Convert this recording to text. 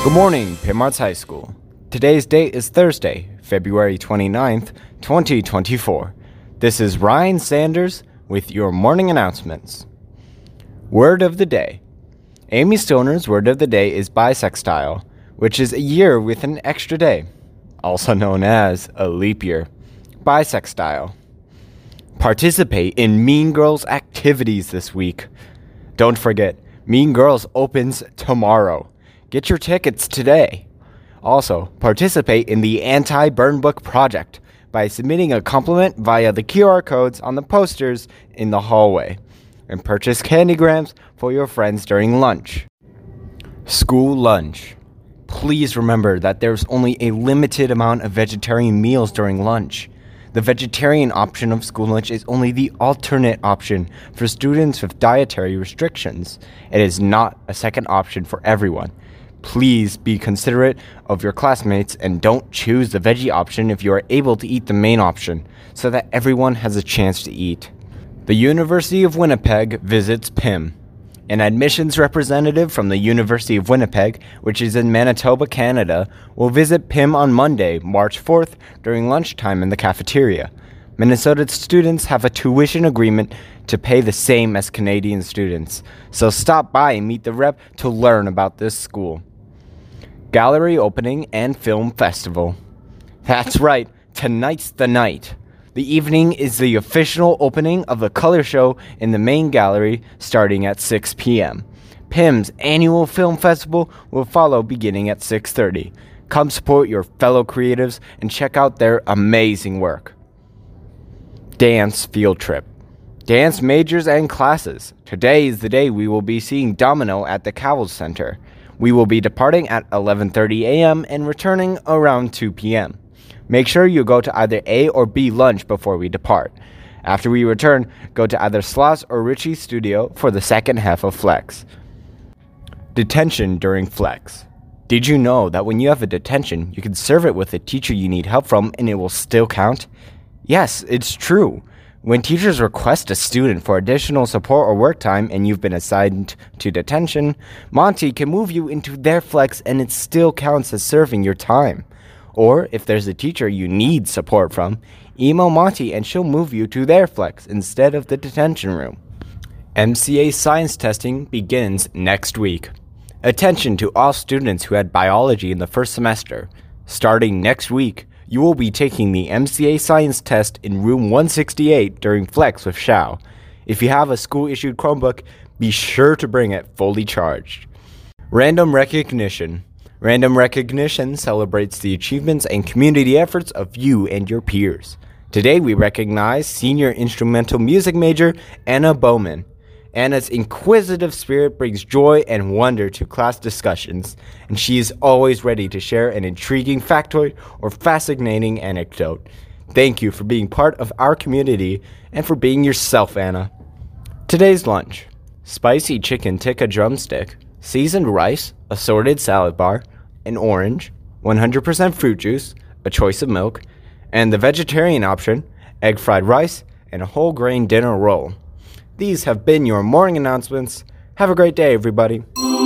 Good morning, Pim Arts High School. Today's date is Thursday, February 29th, 2024. This is Ryan Sanders with your morning announcements. Word of the day. Amy Stoner's word of the day is bisextile, which is a year with an extra day, also known as a leap year. Bisextile. Participate in Mean Girls activities this week. Don't forget, Mean Girls opens tomorrow. Get your tickets today. Also, participate in the Anti-Burn Book Project by submitting a compliment via the QR codes on the posters in the hallway. And purchase candygrams for your friends during lunch. School lunch. Please remember that there's only a limited amount of vegetarian meals during lunch. The vegetarian option of school lunch is only the alternate option for students with dietary restrictions. It is not a second option for everyone. Please be considerate of your classmates and don't choose the veggie option if you are able to eat the main option, so that everyone has a chance to eat. The University of Winnipeg visits PIM. An admissions representative from the University of Winnipeg, which is in Manitoba, Canada, will visit PIM on Monday, March 4th, during lunchtime in the cafeteria. Minnesota students have a tuition agreement to pay the same as Canadian students, so stop by and meet the rep to learn about this school. Gallery opening and film festival. That's right, tonight's the night. The evening is the official opening of the color show in the main gallery starting at 6 p.m. PIM's annual film festival will follow beginning at 6:30. Come support your fellow creatives and check out their amazing work. Dance field trip. Dance majors and classes. Today is the day we will be seeing Domino at the Cowles Center. We will be departing at 11:30 a.m. and returning around 2 p.m. Make sure you go to either A or B lunch before we depart. After we return, go to either Sloss or Richie's studio for the second half of Flex. Detention during Flex. Did you know that when you have a detention, you can serve it with a teacher you need help from and it will still count? Yes, it's true. When teachers request a student for additional support or work time and you've been assigned to detention, Monty can move you into their Flex and it still counts as serving your time. Or if there's a teacher you need support from, email Monty and she'll move you to their Flex instead of the detention room. MCA science testing begins next week. Attention to all students who had biology in the first semester. Starting next week, you will be taking the MCA science test in room 168 during Flex with Xiao. If you have a school-issued Chromebook, be sure to bring it fully charged. Random recognition. Random recognition celebrates the achievements and community efforts of you and your peers. Today we recognize senior instrumental music major Anna Bowman. Anna's inquisitive spirit brings joy and wonder to class discussions, and she is always ready to share an intriguing factoid or fascinating anecdote. Thank you for being part of our community and for being yourself, Anna. Today's lunch: spicy chicken tikka drumstick, seasoned rice, assorted salad bar, an orange, 100% fruit juice, a choice of milk, and the vegetarian option, egg fried rice, and a whole grain dinner roll. These have been your morning announcements. Have a great day, everybody.